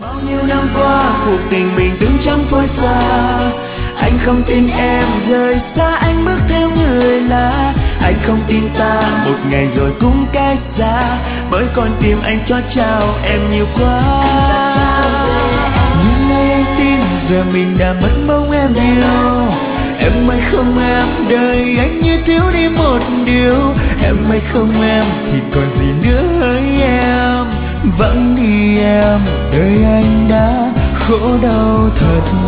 Bao nhiêu năm qua cuộc tình mình từng chẳng phôi pha. Anh không tin em rời xa anh bước theo người lạ. Anh không tin ta một ngày rồi cũng cách xa. Bởi con tim anh cho trao em nhiều quá. Nhưng nay anh tin giờ mình đã mất bóng em yêu. Em ơi không em, đời anh như thiếu đi một điều. Em ơi không em, thì còn gì nữa hỡi em. Vẫn đi em, đời anh đã khổ đau thật